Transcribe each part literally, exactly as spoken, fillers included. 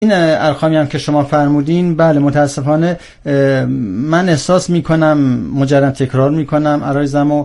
این ارقامی هم که شما فرمودین، بله متاسفانه من احساس میکنم، مجرد تکرار میکنم عرایزمو،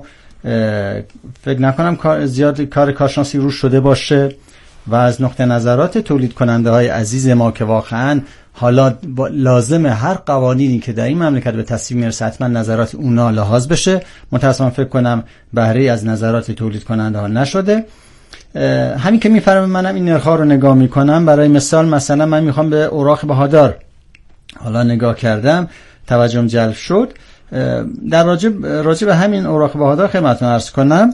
فکر نکنم کار زیاد کار کارشناسی روش شده باشه و از نقطه نظرات تولید کننده های عزیز ما که واقعا حالا لازمه هر قوانینی که در این مملکت به تصویب میرسه حتما نظرات اونا لحاظ بشه. متاسفانه فکر کنم بهره از نظرات تولید کننده ها نشده. همین که میفرمایید منم این نرخ‌ها رو نگاه میکنم. برای مثال مثلا من میخوام به اوراق بهادار حالا نگاه کردم، توجهم جلب شد. در راجع راجع به همین اوراق بهادار خدمتتون عرض کنم،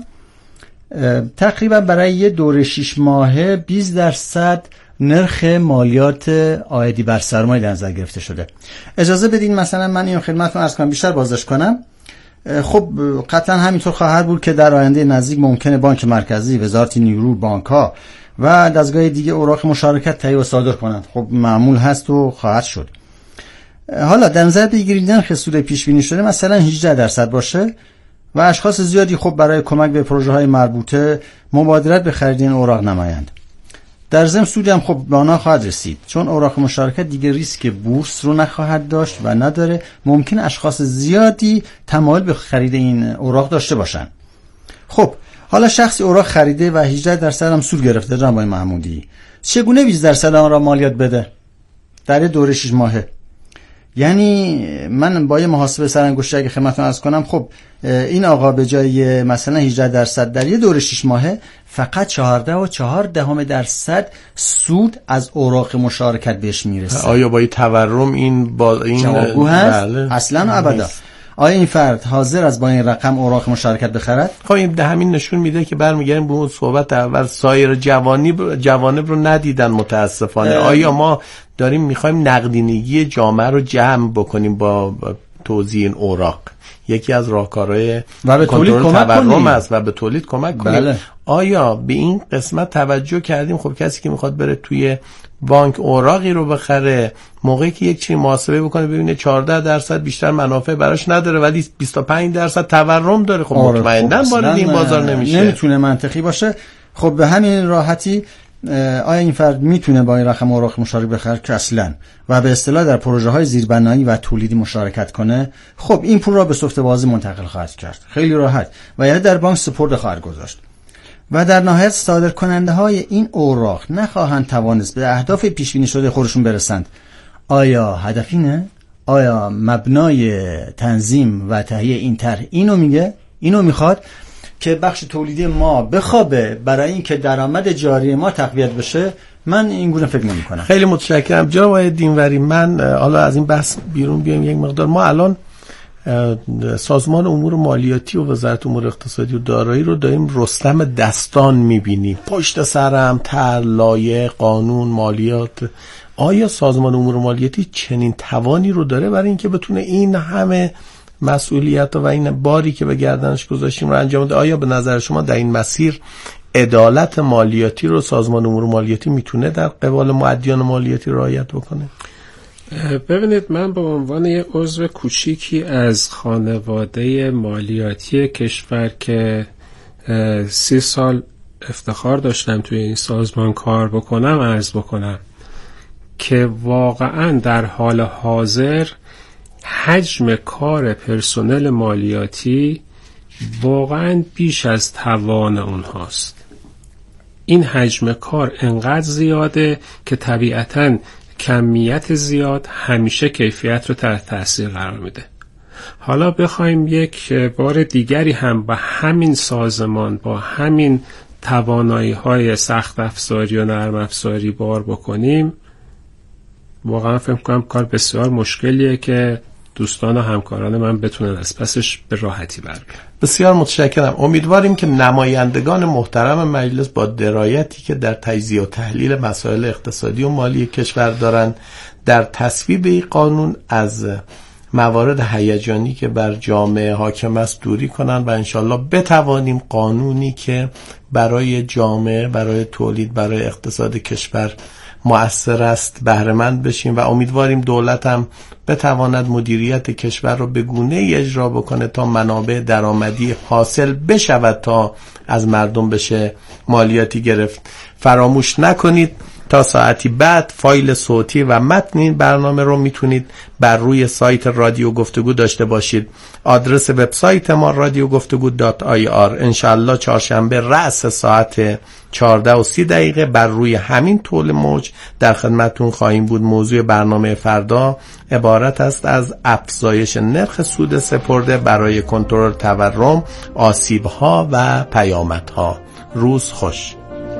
تقریبا برای یه دوره شش ماهه بیست درصد نرخ مالیات عائدی بر سرمایه در نظر گرفته شده. اجازه بدین مثلا من اینو خدمتتون عرض کنم، بیشتر بازش کنم. خب قطعا همینطور خواهد بود که در آینده نزدیک ممکنه بانک مرکزی، وزارت نیرو، بانک‌ها و دستگاه دیگه اوراق مشارکت تهیه و صادر کنند. خب معمول هست و خواهد شد. حالا در نظر بگیرید نرخ سود پیش بینی شده مثلا هجده درصد باشه و اشخاص زیادی خب برای کمک به پروژه‌های مربوطه مبادرت به خرید این اوراق نمایند. در ضمن سودی هم خب به آنها خواهد رسید، چون اوراق مشارکت دیگه ریسک بورس رو نخواهد داشت و نداره. ممکن اشخاص زیادی تمایل به خرید این اوراق داشته باشن. خب حالا شخصی اوراق خریده و هجده درصد هم سود گرفته جناب محمودی، چگونه بیست درصد آن را مالیات بده در دوره شش ماهه؟ یعنی من با یه محاسبه سرانگشتی اگه خدمتتون عرض کنم، خب این آقا به جای مثلا هجده درصد در یه دوره شش ماهه فقط چهارده و چهار دهم درصد سود از اوراق مشارکت بهش میرسه. آیا با این تورم این با این جوابگو هست؟ بله. اصلا و ابدا. آیا این فرد حاضر از با این رقم اوراق مشارکت بخرد؟ خب این همین نشون میده که برمیگردیم به اون صحبت اول، سایر جوانب جوانب رو ندیدن متاسفانه. آیا ما داریم میخوایم نقدینگی جامعه رو جمع بکنیم با توزیع این اوراق؟ یکی از راهکارهای و به تولید کمک کنیم است و به تولید کمک کنیم. بله. آیا به این قسمت توجه کردیم؟ خب کسی که میخواد بره توی بانک اوراقی رو بخره، موقعی که یک چیزی محاسبه بکنه ببینه چهارده درصد بیشتر منافع براش نداره ولی بیست و پنج درصد تورم داره، خب مطمئناً وارد این بازار نمیشه، نمیتونه منطقی باشه. خب به همین راحتی آیا این فرد میتونه با این رقم اوراق مشارکت بخره؟ که اصلا و به اصطلاح در پروژه های زیربنایی و تولیدی مشارکت کنه. خب این پول را به سفته بازی منتقل خواهد کرد خیلی راحت و یا در بانک سپرد خواهد گذاشت و در نهایت صادر کننده های این اوراق نخواهند توانست به اهداف پیش بینی شده خودشون برسند. آیا هدف اینه؟ آیا مبنای تنظیم و تهیه این طرح اینو میگه؟ اینو میخواد که بخش تولیدی ما بخوابه برای اینکه درآمد جاری ما تقویت بشه؟ من این گونه فکر نمی کنم. خیلی متشکرم جناب آقای دینوری. من حالا از این بحث بیرون بیام یک مقدار. ما الان سازمان امور مالیاتی و وزارت امور اقتصادی و دارایی رو داریم رستم دستان میبینیم، پشت سرم طرح، لایحه، قانون، مالیات. آیا سازمان امور مالیاتی چنین توانی رو داره برای اینکه بتونه این همه مسئولیت و این باری که به گردنش گذاشتیم رو انجام بده؟ آیا به نظر شما در این مسیر عدالت مالیاتی رو سازمان امور مالیاتی میتونه در قبال مؤدیان مالیاتی رعایت بکنه؟ ببینید، من به عنوان یه عضو کوچیکی از خانواده مالیاتی کشور که سی سال افتخار داشتم توی این سازمان کار بکنم عرض بکنم که واقعا در حال حاضر حجم کار پرسنل مالیاتی واقعا بیش از توان اونهاست. این حجم کار انقدر زیاده که طبیعتاً کمیت زیاد همیشه کیفیت رو تحت تاثیر قرار میده. حالا بخوایم یک بار دیگری هم با همین سازمان، با همین توانایی های سخت افزاری و نرم افزاری بار بکنیم، واقعا فکر کنم کار بسیار مشکلیه که دوستان و همکاران من بتونن از پسش به راحتی بر بیان. بسیار متشکرم. امیدواریم که نمایندگان محترم مجلس با درایتی که در تجزیه و تحلیل مسائل اقتصادی و مالی کشور دارن در تصویب این قانون از موارد هیجانی که بر جامعه حاکم است دوری کنن و انشالله بتوانیم قانونی که برای جامعه، برای تولید، برای اقتصاد کشور مؤثر است بهره مند بشیم و امیدواریم دولت هم بتواند مدیریت کشور رو به گونه‌ای اجرا بکنه تا منابع درآمدی حاصل بشود تا از مردم بشه مالیاتی گرفت. فراموش نکنید تا ساعتی بعد فایل صوتی و متن این برنامه رو میتونید بر روی سایت رادیو گفتگو داشته باشید. آدرس وبسایت ما رادیو گفتگو دات آی آر. انشالله چهارشنبه رأس ساعت چهارده و سی دقیقه بر روی همین طول موج در خدمتون خواهیم بود. موضوع برنامه فردا عبارت است از افزایش نرخ سود سپرده برای کنترل تورم، آسیب‌ها و پیامدها. روز خوش.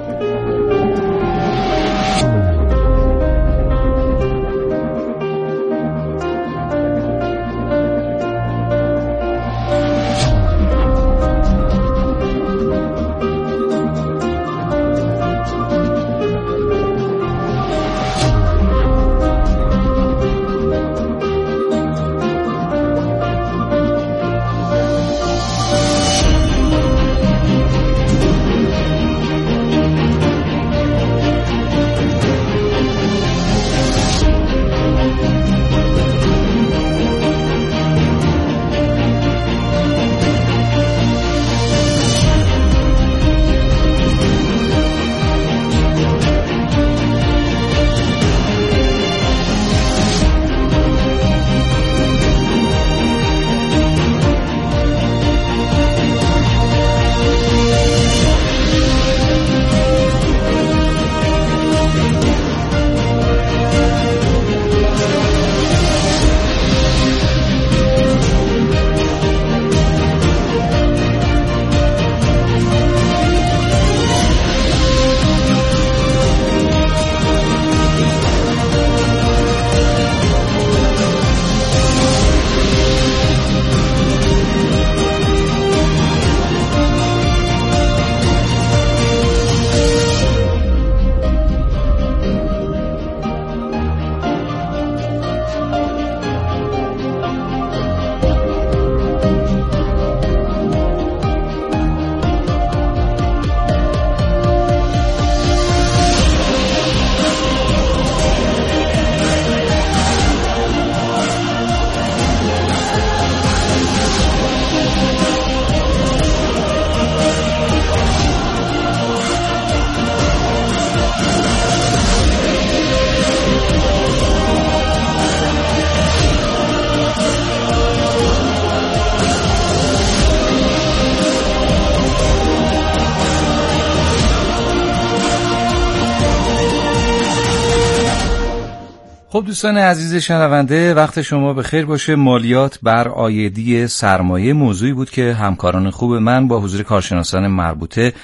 خب دوستان عزیز شنونده، وقت شما به خیر باشه. مالیات بر عایدی سرمایه موضوعی بود که همکاران خوب من با حضور کارشناسان مربوطه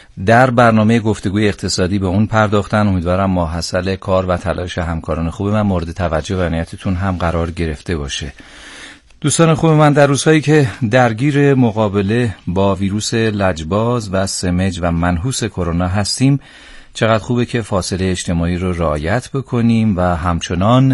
در برنامه گفتگوی اقتصادی به اون پرداختن. امیدوارم ماحصل کار و تلاش همکاران خوب من مورد توجه و عنایتتون هم قرار گرفته باشه. دوستان خوب من، در روزهایی که درگیر مقابله با ویروس لجباز و سمج و منحوس کرونا هستیم، چقدر خوبه که فاصله اجتماعی رو رعایت بکنیم و همچنان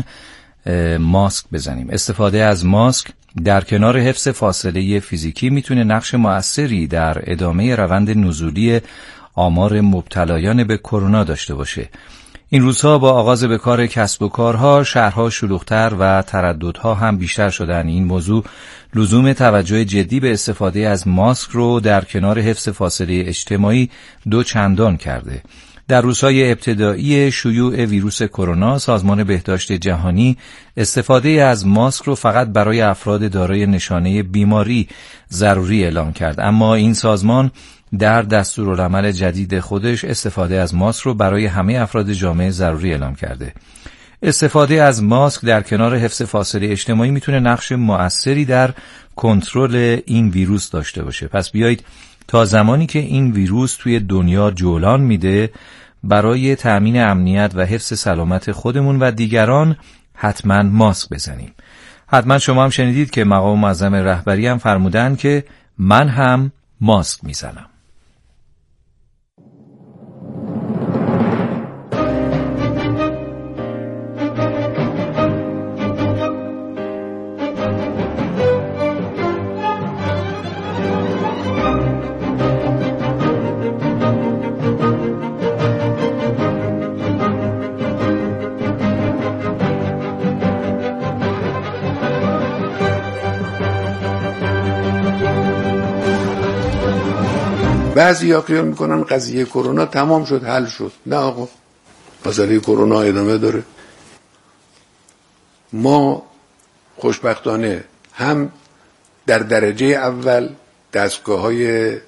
ماسک بزنیم. استفاده از ماسک در کنار حفظ فاصله فیزیکی میتونه نقش مؤثری در ادامه روند نزولی آمار مبتلایان به کرونا داشته باشه. این روزها با آغاز به کار کسب و کارها، شهرها شلوغ‌تر و ترددها هم بیشتر شدن. این موضوع لزوم توجه جدی به استفاده از ماسک رو در کنار حفظ فاصله اجتماعی دو چندان کرده. در روزهای ابتدایی شیوع ویروس کرونا، سازمان بهداشت جهانی استفاده از ماسک رو فقط برای افراد دارای نشانه بیماری ضروری اعلام کرد، اما این سازمان در دستورالعمل جدید خودش استفاده از ماسک رو برای همه افراد جامعه ضروری اعلام کرده. استفاده از ماسک در کنار حفظ فاصله اجتماعی میتونه نقش مؤثری در کنترل این ویروس داشته باشه. پس بیایید تا زمانی که این ویروس توی دنیا جولان میده، برای تأمین امنیت و حفظ سلامت خودمون و دیگران حتما ماسک بزنیم. حتما شما هم شنیدید که مقام معظم رهبری هم فرمودن که من هم ماسک میزنم. بعضی ها خیال میکنن قضیه کرونا تمام شد، حل شد. نه آقا، مسئله کرونا ادامه داره. ما خوشبختانه هم در درجه اول دستگاه‌های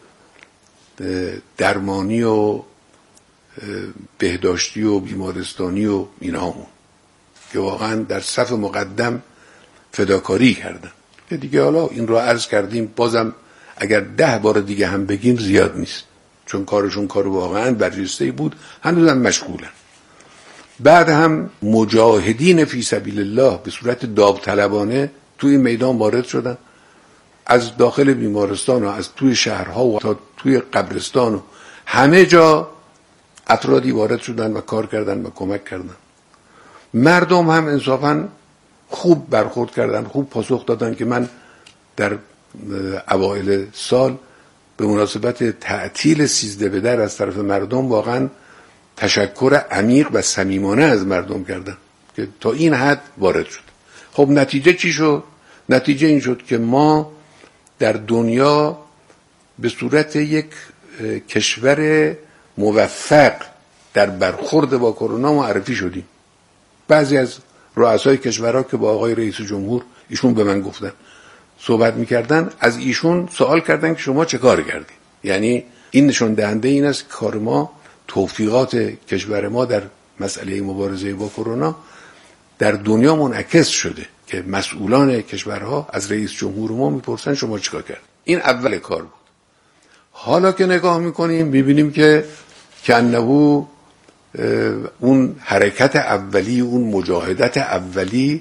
درمانی و بهداشتی و بیمارستانی و اینهامون که واقعا در صف مقدم فداکاری کردن که دیگه حالا این رو عرض کردیم، بازم اگر ده بار دیگه هم بگیم زیاد نیست، چون کارشون کار واقعا برجسته‌ای بود، هنوزم مشغولن. بعد هم مجاهدین فی سبیل الله به صورت داوطلبانه توی میدان وارد شدن، از داخل بیمارستان و از توی شهرها و تا توی قبرستان و همه جا افرادی وارد شدن و کار کردن و کمک کردن. مردم هم انصافاً خوب برخورد کردن، خوب پاسخ دادن که من در اوایل سال به مناسبت تعطیل سیزده به در از طرف مردم واقعاً تشکر عمیق و صمیمانه از مردم کردن که تا این حد وارد شد. خب نتیجه چی شد؟ نتیجه این شد که ما در دنیا به صورت یک کشور موفق در برخورد با کرونا معرفی شدیم. بعضی از رؤسای کشورها که با آقای رئیس جمهور ایشون به من گفتن صحبت میکردن، از ایشون سوال کردن که شما چه کار کردین؟ یعنی این نشون دهنده این است که کار ما، توفیقات کشور ما در مسئله مبارزه با کرونا در دنیا منعکس شده که مسئولان کشورها از رئیس جمهور ما میپرسن شما چیکار کرد. این اول کار بود. حالا که نگاه میکنیم میبینیم که کنه اون حرکت اولی، اون مجاهدت اولی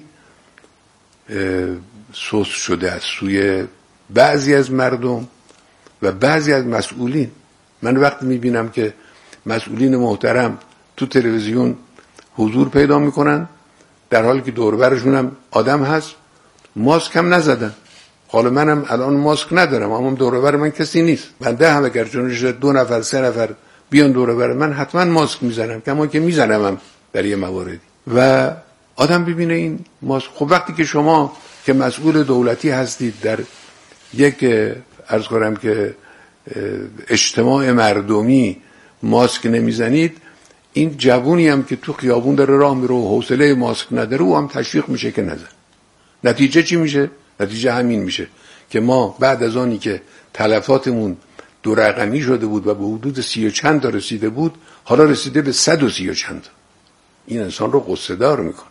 سوس شده از سوی بعضی از مردم و بعضی از مسئولین. من وقتی میبینم که مسئولین محترم تو تلویزیون حضور پیدا میکنن در حالی که دور برشون هم آدم هست، ماسک هم نزدن. حالا منم الان ماسک ندارم اما دور بر من کسی نیست. بنده هم اگر جونش دو نفر سه نفر بیان دور بر من حتما ماسک میزنم، کما که میزنم هم در یه مواردی. و آدم ببینه این ماسک. خب وقتی که شما که مسئول دولتی هستید در یک عرض کنم که اجتماع مردمی ماسک نمیزنید، این جوونی هم که تو خیابون داره راه میره و حوصله ماسک نداره او هم تشویق میشه که نزن. نتیجه چی میشه؟ نتیجه همین میشه که ما بعد از آنی که تلفاتمون دو رقمی شده بود و به حدود سی و چند تا رسیده بود، حالا رسیده به صد و سی و چند. این انسان رو غصه دار میکنه.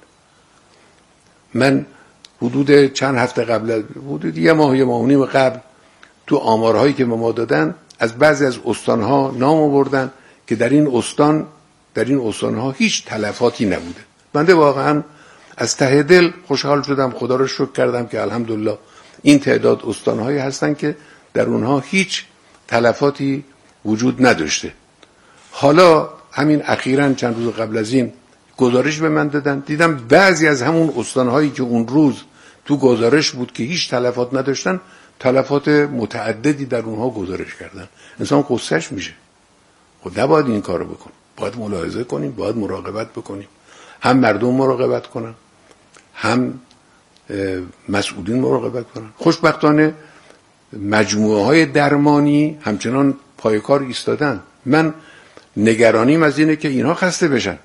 من حدود چند هفته قبل، حدود یه ماه یه ماه و نیم قبل، تو آمارهایی که ما دادن از بعضی از استانها نام آوردن که در این استان در این استانها هیچ تلفاتی نبوده. بنده واقعا از ته دل خوشحال شدم، خدا رو شکر کردم که الحمدلله این تعداد استانهایی هستن که در اونها هیچ تلفاتی وجود نداشته. حالا همین اخیراً چند روز قبل از این گزارش به من دادن، دیدم بعضی از همون استانهایی که اون روز تو گزارش بود که هیچ تلفات نداشتن، تلفات متعددی در اونها گزارش کردن. انسان قصهش میشه. خب نباید این کارو بکنیم، باید ملاحظه کنیم، باید مراقبت بکنیم. هم مردم مراقبت کنن، هم مسئولین مراقبت کنن. خوشبختانه مجموعه های درمانی همچنان پای کار ایستادن. من نگرانیم از اینه که اینها خسته بشن.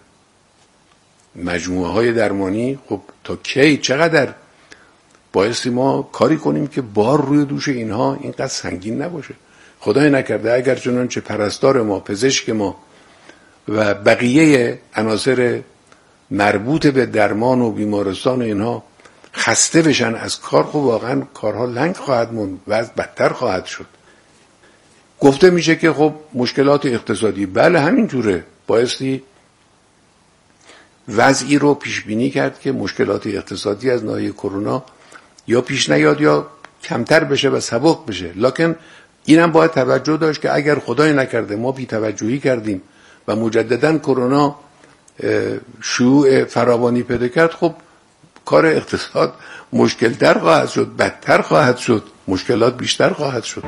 مجموعه های درمانی خب تا کی، چقدر بایستی ما کاری کنیم که بار روی دوش اینها اینقدر سنگین نباشه. خدای نکرده اگر چنانچه پرستار ما، پزشک ما و بقیه عناصر مربوط به درمان و بیمارستان اینها خسته بشن از کار، خب واقعا کارها لنگ خواهد موند و از بدتر خواهد شد. گفته میشه که خب مشکلات اقتصادی، بله همینجوره، بایستی وضعی رو پیش بینی کرد که مشکلات اقتصادی از ناحیه کرونا یا پیش نیاد یا کمتر بشه و سبک بشه. لکن اینم باید توجه داشت که اگر خدای نکرده ما بی توجهی کردیم و مجددا کرونا شیوع فراوانی پیدا کرد، خب کار اقتصاد مشکلتر خواهد شد، بدتر خواهد شد، مشکلات بیشتر خواهد شد.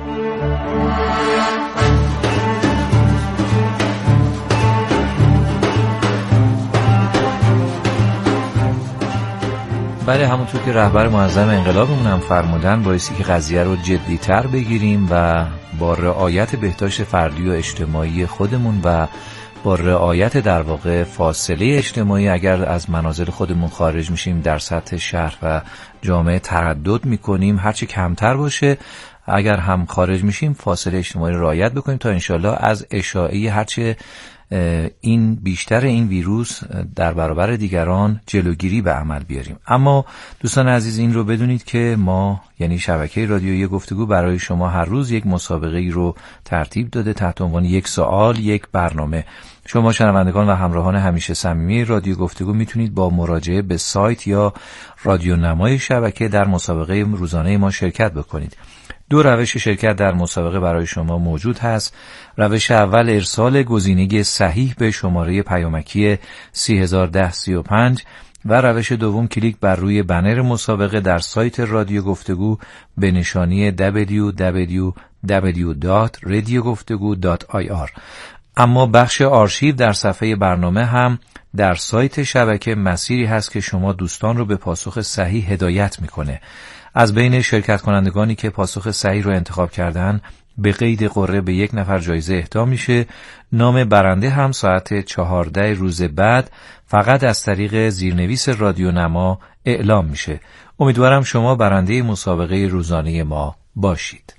بله، همونطور که رهبر معظم انقلابمون هم فرمودن، بایستی که قضیه رو جدی‌تر بگیریم و با رعایت بهداشت فردی و اجتماعی خودمون و با رعایت در واقع فاصله اجتماعی اگر از منازل خودمون خارج میشیم در سطح شهر و جامعه تردد میکنیم هرچی کمتر باشه، اگر هم خارج میشیم فاصله اجتماعی رعایت بکنیم تا انشالله از اشاعه هرچی این بیشتر این ویروس در برابر دیگران جلوگیری به عمل بیاریم. اما دوستان عزیز این رو بدونید که ما یعنی شبکه رادیویی گفتگو برای شما هر روز یک مسابقه ای رو ترتیب داده تحت عنوان یک سوال یک برنامه. شما شنوندگان و همراهان همیشه صمیمی رادیو گفتگو میتونید با مراجعه به سایت یا رادیو نمای شبکه در مسابقه روزانه ما شرکت بکنید. دو روش شرکت در مسابقه برای شما موجود هست. روش اول ارسال گزینه صحیح به شماره پیامکی سه هزار و ده سی و پنج و روش دوم کلیک بر روی بنر مسابقه در سایت رادیو گفتگو به نشانی دبلیو دبلیو دبلیو دات رادیو گفتگو دات آی آر. اما بخش آرشیو در صفحه برنامه هم در سایت شبکه مسیری هست که شما دوستان رو به پاسخ صحیح هدایت میکنه. از بین شرکت کنندگانی که پاسخ صحیح رو انتخاب کردن به قید قرعه به یک نفر جایزه اهدا میشه. نام برنده هم ساعت چهارده روز بعد فقط از طریق زیرنویس رادیو نما اعلام میشه. امیدوارم شما برنده مسابقه روزانه ما باشید.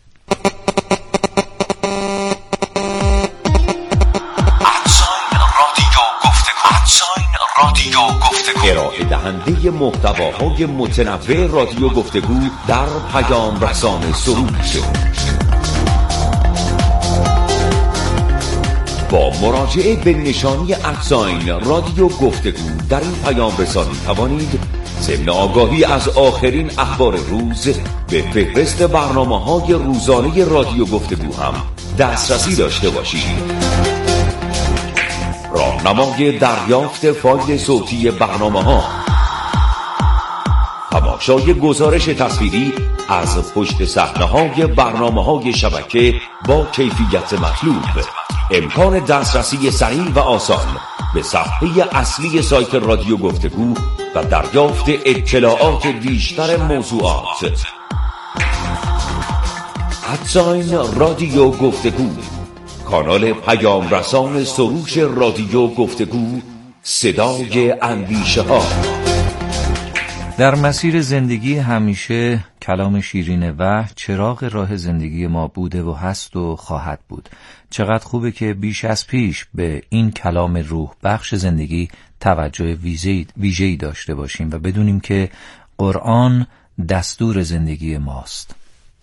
رادیو گفتگو ارائه دهنده محتواهای متنوع رادیو گفتگو در پیام رسان سروش با مراجعه به نشانی ادساین رادیو گفتگو در این پیام رسانی توانید ضمن آگاهی از آخرین اخبار روز به فهرست برنامه‌های روزانه رادیو گفتگو هم دسترسی داشته باشید. راهنمای دریافت فایل صوتی برنامه‌ها، تماشای گزارش تصویری از پشت صحنه‌های برنامه‌های شبکه با کیفیت مطلوب، امکان دسترسی سریع و آسان به صفحه اصلی سایت رادیو گفتگو و دریافت اطلاعات بیشتر موضوعات. ادساین رادیو گفتگو، کانال پیام رسان سروش رادیو گفتگو، صدای اندیشه ها. در مسیر زندگی همیشه کلام شیرین و چراغ راه زندگی ما بوده و هست و خواهد بود. چقدر خوبه که بیش از پیش به این کلام روح بخش زندگی توجه ویژه‌ای داشته باشیم و بدونیم که قرآن دستور زندگی ماست.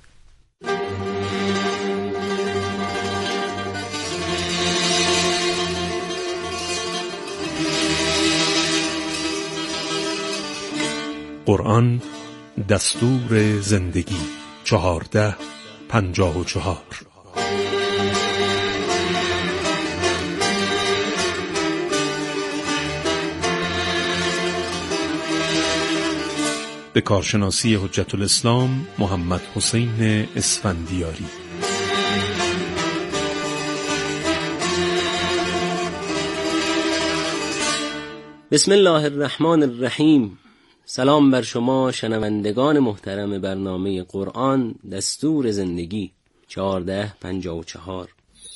قرآن دستور زندگی چهارده پنجاه و چهار. به کارشناسی حجت الاسلام محمد حسین اسفندیاری. بسم الله الرحمن الرحیم. سلام بر شما شنوندگان محترم برنامه قرآن دستور زندگی چهارده پنجاه و چهار.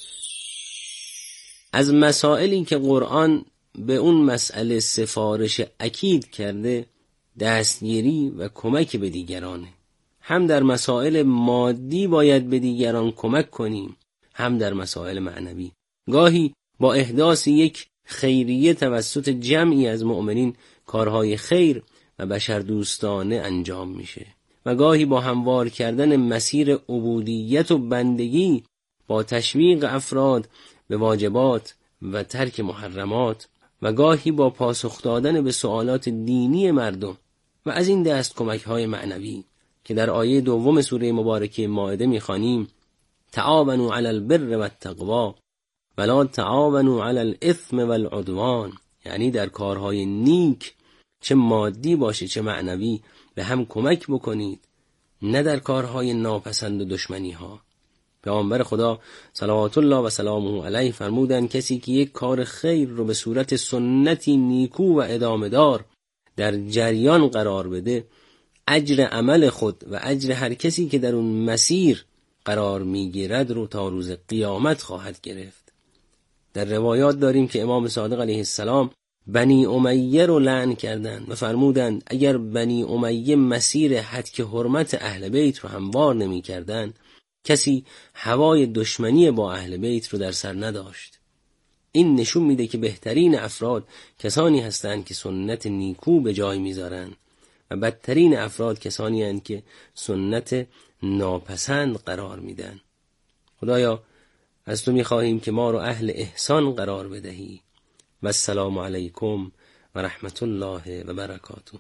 از مسائلی که قرآن به اون مسئله سفارش اکید کرده دستگیری و کمک به دیگرانه. هم در مسائل مادی باید به دیگران کمک کنیم، هم در مسائل معنوی. گاهی با احداث یک خیریه توسط جمعی از مؤمنین کارهای خیر و بشردوستانه انجام میشه و گاهی با هموار کردن مسیر عبودیت و بندگی با تشویق افراد به واجبات و ترک محرمات و گاهی با پاسخ دادن به سوالات دینی مردم و از این دست کمک‌های معنوی که در آیه دوم سوره مبارکه مائده می‌خوانیم: تعاونوا علی البر و التقوا ولا تعاونوا علی الاثم والعدوان، یعنی در کارهای نیک چه مادی باشه چه معنوی به هم کمک بکنید، نه در کارهای ناپسند و دشمنی ها. پیامبر خدا صلوات الله و سلامه علیه فرمودند کسی که یک کار خیر رو به صورت سنتی نیکو و ادامه دار در جریان قرار بده، اجر عمل خود و اجر هر کسی که در اون مسیر قرار میگیرد رو تا روز قیامت خواهد گرفت. در روایات داریم که امام صادق علیه السلام بنی امیه رو لعن کردند و فرمودند اگر بنی امیه مسیر هتک حرمت اهل بیت رو هموار نمی کردن، کسی هوای دشمنی با اهل بیت رو در سر نداشت. این نشون میده که بهترین افراد کسانی هستند که سنت نیکو به جای میذارن و بدترین افراد کسانی هستند که سنت ناپسند قرار میدن. خدایا از تو میخواهیم که ما رو اهل احسان قرار بدهی. و السلام علیکم و رحمت الله و برکاته.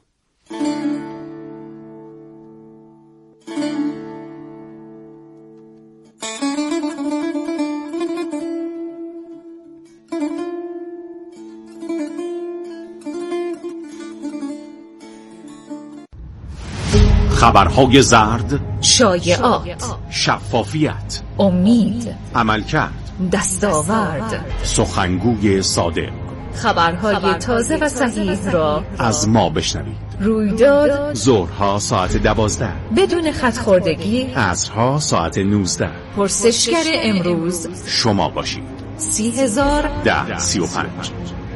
خبرهای زرد، شایعات، شفافیت، امید، عملکرد، دستاورد، سخنگوی صادق، خبرهای تازه و صحیح را از ما بشنوید. رویداد ظهرها ساعت دوازده، بدون خط‌خوردگی عصرها ساعت نوزده. پرسشگر امروز شما باشید. سی هزار ده سی و پنج.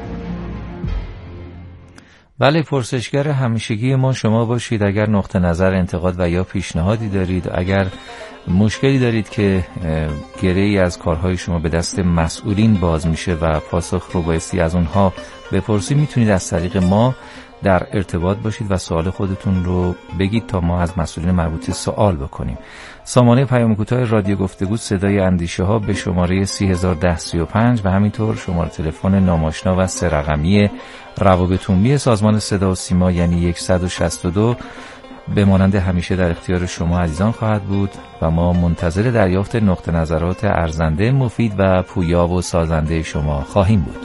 بله، پرسشگر همیشگی ما شما باشید. اگر نقطه نظر، انتقاد و یا پیشنهادی دارید، اگر مشکلی دارید که گره‌ای از کارهای شما به دست مسئولین باز میشه و پاسخ رو بایستی از اونها بپرسید، میتونید از طریق ما در ارتباط باشید و سوال خودتون رو بگید تا ما از مسئولین مربوطه سوال بکنیم. سامانه پیام کوتاه رادیو گفتگو صدای اندیشه ها به شماره سی هزار و ده سی و پنج و همینطور شماره تلفن ناماشنا و سه رقمی روابط عمومی سازمان صدا و سیما یعنی صد و شصت و دو به مانند همیشه در اختیار شما عزیزان خواهد بود و ما منتظر دریافت نقطه نظرات ارزنده، مفید و پویا و سازنده شما خواهیم بود.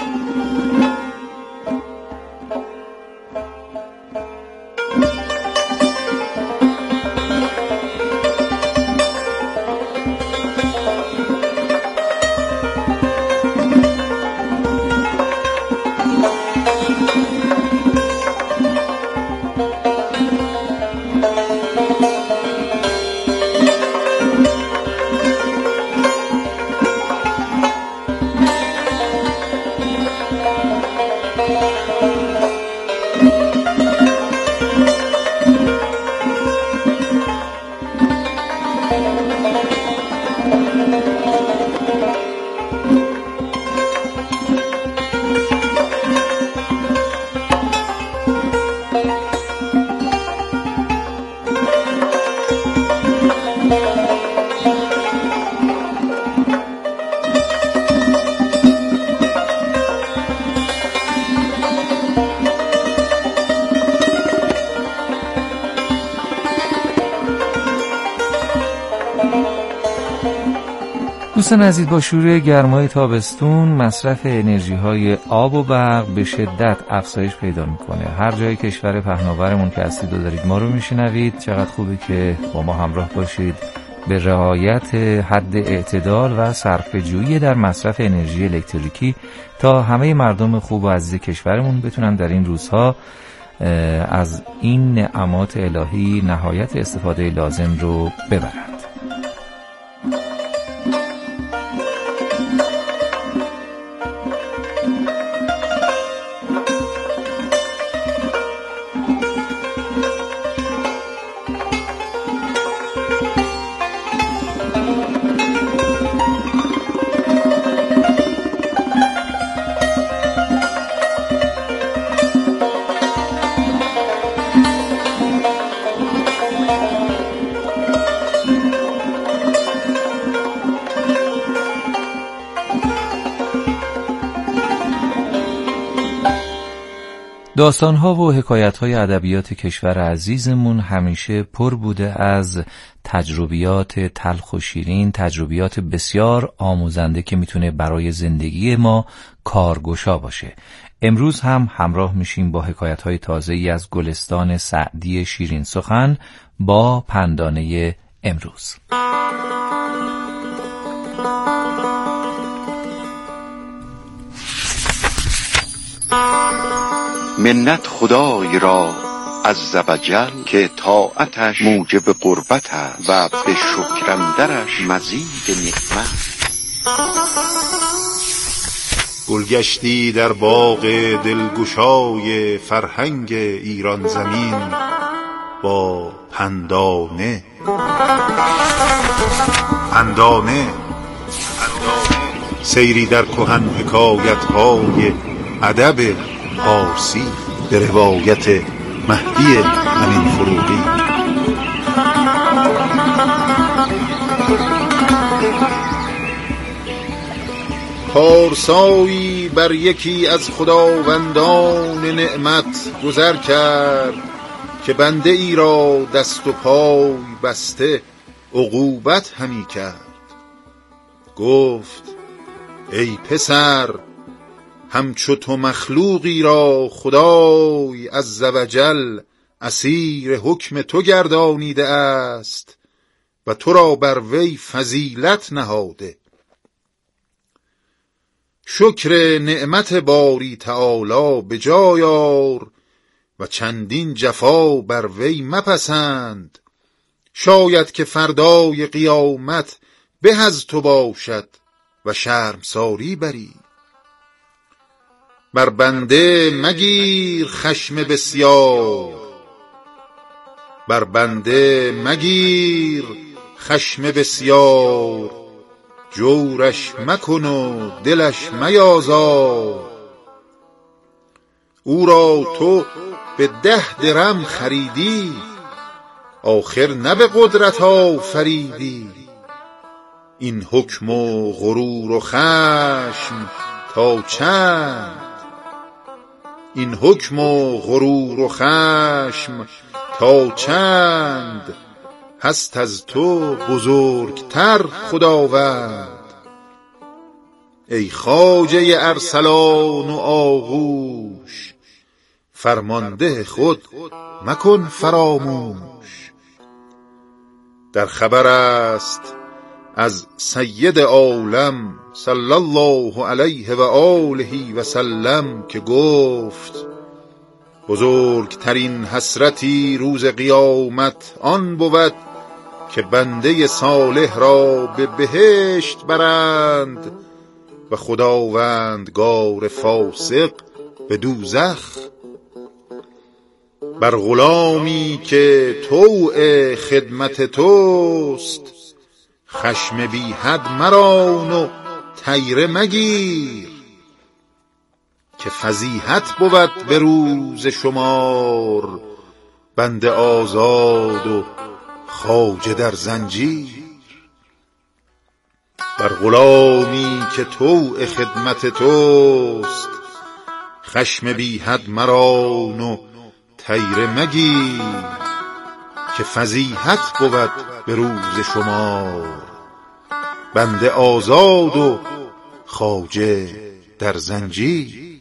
دوستان عزیز، با شروع گرمای تابستون مصرف انرژی های آب و برق به شدت افزایش پیدا میکنه. هر جای کشور پهناورمون که هستید و دارید ما رو میشنوید، چقدر خوبه که با ما همراه باشید به رعایت حد اعتدال و صرفه‌جویی در مصرف انرژی الکتریکی تا همه مردم خوب و عزیز کشورمون بتونن در این روزها از این نعمات الهی نهایت استفاده لازم رو ببرند. داستان‌ها و حکایت‌های ادبیات کشور عزیزمون همیشه پر بوده از تجربیات تلخ و شیرین، تجربیات بسیار آموزنده که میتونه برای زندگی ما کارگشا باشه. امروز هم همراه میشیم با حکایت‌های تازه‌ای از گلستان سعدی شیرین سخن با پندانه امروز. منت خدای را عز و جل که طاعتش موجب قربت است و به شکر اندرش مزید نعمت. گلگشتی در باغ دلگشای فرهنگ ایران زمین با پندانه. پندانه سیری در کهن حکایت‌های ادب پارسی به روایت مهدی امین فروغی. پارسایی بر یکی از خداوندان نعمت گذر کرد که بنده ای را دست و پای بسته عقوبت همی کرد. گفت ای پسر، همچو تو مخلوقی را خدای عزوجل اسیر حکم تو گردانیده است و تو را بر وی فضیلت نهاده. شکر نعمت باری تعالی به جای آر و چندین جفا بر وی مپسند. شاید که فردای قیامت به از تو باشد و شرمساری بری. بر بنده مگیر خشم بسیار، بر بنده مگیر خشم بسیار، جورش مکن و دلش میازار. او را تو به ده درم خریدی، آخر نه به قدرت آفریدی. این حکم و غرور و خشم تا چند، این حکم و غرور و خشم تا چند، هست از تو بزرگتر خداوند. ای خواجه ارسلان و آغوش، فرمانده خود مکن فراموش. در خبر است از سید عالم صلی الله علیه و آله و سلم که گفت بزرگترین حسرتی روز قیامت آن بود که بنده صالح را به بهشت برند و خداوندگار فاسق به دوزخ. بر غلامی که طوع خدمت توست، خشم بی حد مران و طیره مگیر، که فضیحت بود به روز شمار بنده آزاد و خواجه در زنجیر. بر غلامی که طوع خدمت توست، خشم بی حد مران و طیره مگیر، که فضیحت بود به روز شمار بنده آزاد و خواجه در زنجیر.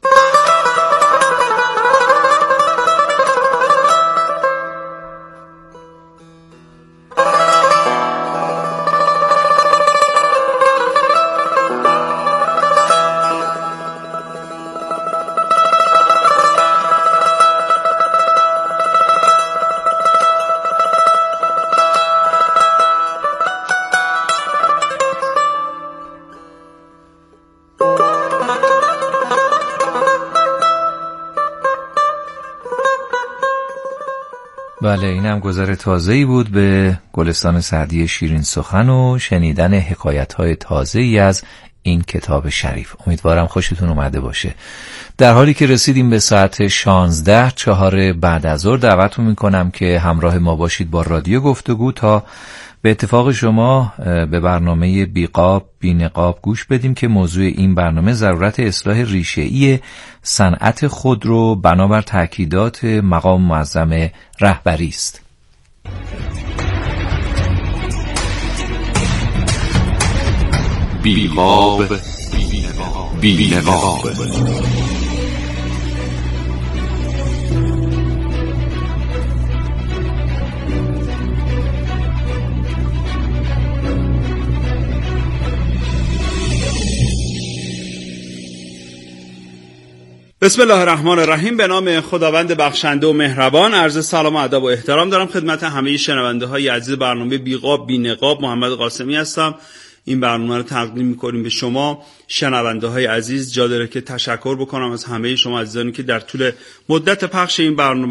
بله، این هم گذر تازه‌ای بود به گلستان سعدی شیرین سخن و شنیدن حکایت‌های تازه‌ای از این کتاب شریف. امیدوارم خوشتون اومده باشه. در حالی که رسیدیم به ساعت شانزده چهار بعد از ظهر، دعوتتون میکنم که همراه ما باشید با رادیو گفتگو تا به اتفاق شما به برنامه بیقاب بینقاب گوش بدیم که موضوع این برنامه ضرورت اصلاح ریشه‌ای صنعت خودرو بنابر تأکیدات مقام معظم رهبری است. بیقاب بینقاب. بسم الله الرحمن الرحیم. به نام خداوند بخشنده و مهربان. عرض سلام و ادب و احترام دارم خدمت همه شنونده های عزیز برنامه بیقاب بینقاب. محمد قاسمی هستم. این برنامه رو تقدیم میکنیم به شما شنونده های عزیز. جا داره که تشکر بکنم از همه شما عزیزانی که در طول مدت پخش این برنامه